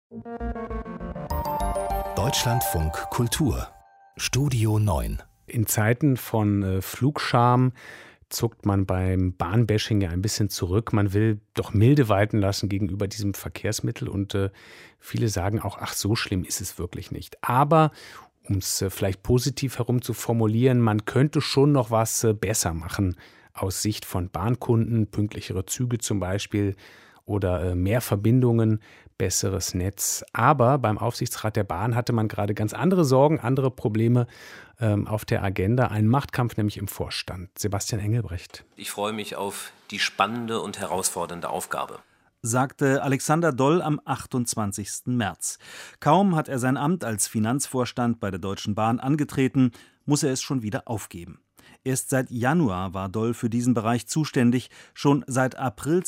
Deutschlandfunk Kultur Studio 9. In Zeiten von Flugscham zuckt man beim Bahnbashing ja ein bisschen zurück. Man will doch Milde walten lassen gegenüber diesem Verkehrsmittel und viele sagen auch, ach, so schlimm ist es wirklich nicht. Aber um es vielleicht positiv herum zu formulieren, man könnte schon noch was besser machen aus Sicht von Bahnkunden, pünktlichere Züge zum Beispiel oder mehr Verbindungen, besseres Netz. Aber beim Aufsichtsrat der Bahn hatte man gerade ganz andere Sorgen, andere Probleme auf der Agenda. Ein Machtkampf nämlich im Vorstand. Sebastian Engelbrecht. Ich freue mich auf die spannende und herausfordernde Aufgabe, sagte Alexander Doll am 28. März. Kaum hat er sein Amt als Finanzvorstand bei der Deutschen Bahn angetreten, muss er es schon wieder aufgeben. Erst seit Januar war Doll für diesen Bereich zuständig, schon seit April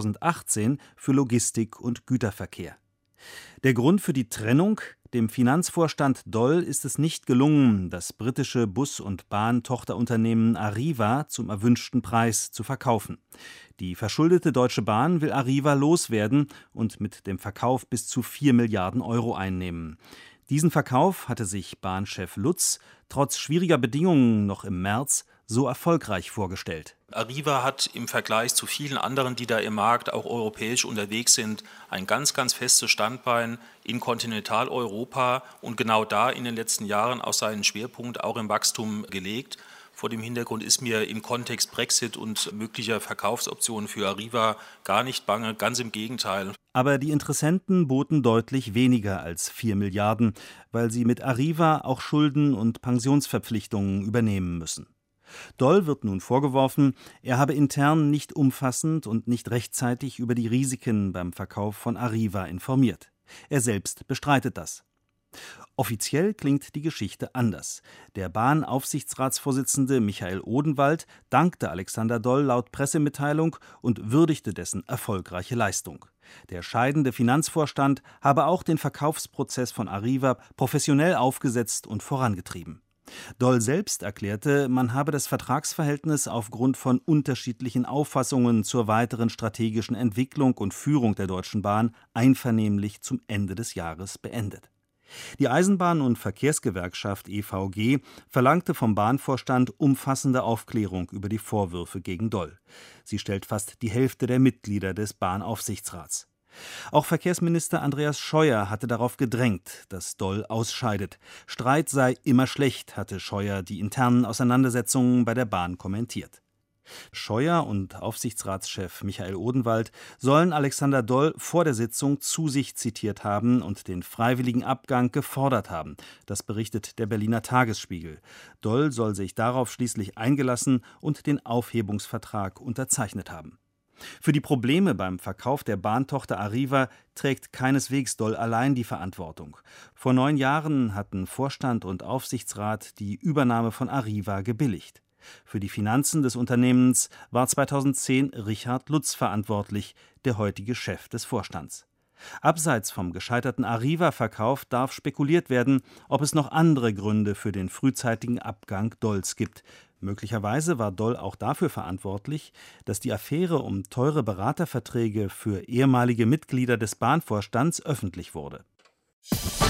2018 für Logistik und Güterverkehr. Der Grund für die Trennung? Dem Finanzvorstand Doll ist es nicht gelungen, das britische Bus- und Bahntochterunternehmen Arriva zum erwünschten Preis zu verkaufen. Die verschuldete Deutsche Bahn will Arriva loswerden und mit dem Verkauf bis zu 4 Milliarden Euro einnehmen. Diesen Verkauf hatte sich Bahnchef Lutz trotz schwieriger Bedingungen noch im März so erfolgreich vorgestellt. Arriva hat im Vergleich zu vielen anderen, die da im Markt auch europäisch unterwegs sind, ein ganz, ganz festes Standbein in Kontinentaleuropa und genau da in den letzten Jahren auch seinen Schwerpunkt auch im Wachstum gelegt. Vor dem Hintergrund ist mir im Kontext Brexit und möglicher Verkaufsoptionen für Arriva gar nicht bange, ganz im Gegenteil. Aber die Interessenten boten deutlich weniger als 4 Milliarden, weil sie mit Arriva auch Schulden und Pensionsverpflichtungen übernehmen müssen. Doll wird nun vorgeworfen, er habe intern nicht umfassend und nicht rechtzeitig über die Risiken beim Verkauf von Arriva informiert. Er selbst bestreitet das. Offiziell klingt die Geschichte anders. Der Bahnaufsichtsratsvorsitzende Michael Odenwald dankte Alexander Doll laut Pressemitteilung und würdigte dessen erfolgreiche Leistung. Der scheidende Finanzvorstand habe auch den Verkaufsprozess von Arriva professionell aufgesetzt und vorangetrieben. Doll selbst erklärte, man habe das Vertragsverhältnis aufgrund von unterschiedlichen Auffassungen zur weiteren strategischen Entwicklung und Führung der Deutschen Bahn einvernehmlich zum Ende des Jahres beendet. Die Eisenbahn- und Verkehrsgewerkschaft EVG verlangte vom Bahnvorstand umfassende Aufklärung über die Vorwürfe gegen Doll. Sie stellt fast die Hälfte der Mitglieder des Bahnaufsichtsrats. Auch Verkehrsminister Andreas Scheuer hatte darauf gedrängt, dass Doll ausscheidet. Streit sei immer schlecht, hatte Scheuer die internen Auseinandersetzungen bei der Bahn kommentiert. Scheuer und Aufsichtsratschef Michael Odenwald sollen Alexander Doll vor der Sitzung zu sich zitiert haben und den freiwilligen Abgang gefordert haben. Das berichtet der Berliner Tagesspiegel. Doll soll sich darauf schließlich eingelassen und den Aufhebungsvertrag unterzeichnet haben. Für die Probleme beim Verkauf der Bahntochter Arriva trägt keineswegs Doll allein die Verantwortung. Vor 9 Jahren hatten Vorstand und Aufsichtsrat die Übernahme von Arriva gebilligt. Für die Finanzen des Unternehmens war 2010 Richard Lutz verantwortlich, der heutige Chef des Vorstands. Abseits vom gescheiterten Arriva-Verkauf darf spekuliert werden, ob es noch andere Gründe für den frühzeitigen Abgang Dolls gibt. Möglicherweise war Doll auch dafür verantwortlich, dass die Affäre um teure Beraterverträge für ehemalige Mitglieder des Bahnvorstands öffentlich wurde.